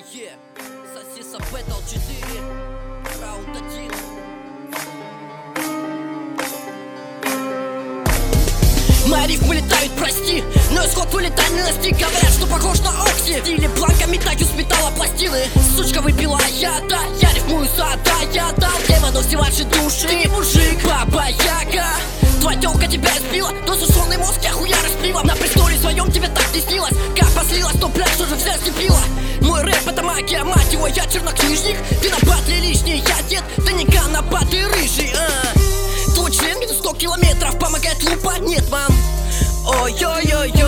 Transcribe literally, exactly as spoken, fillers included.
Е, Сосиса Бэтл четыре, раунд один. Мои рифмы летают, прости, но исход вылетает не настиг. Говорят, что похож на Окси. В стиле бланка метаю с металла пластины. Сучка выпила яда, я рифмую сада. Я дал демону все ваши души. Ты не мужик, баба Яга. Твоя тёлка тебя избила, но сушёный мозг я хуя распила. На престоле своем тебе так не снилось. Как послилась, то блядь, что же вся слепила. Мой рэп это магия, мать его, я чернокнижник. Ты на батле лишний, я дед, ты не конопатый рыжий, а. Твой член минус сто километров, помогает лупа, нет, мам. Ой-ой-ой-ой.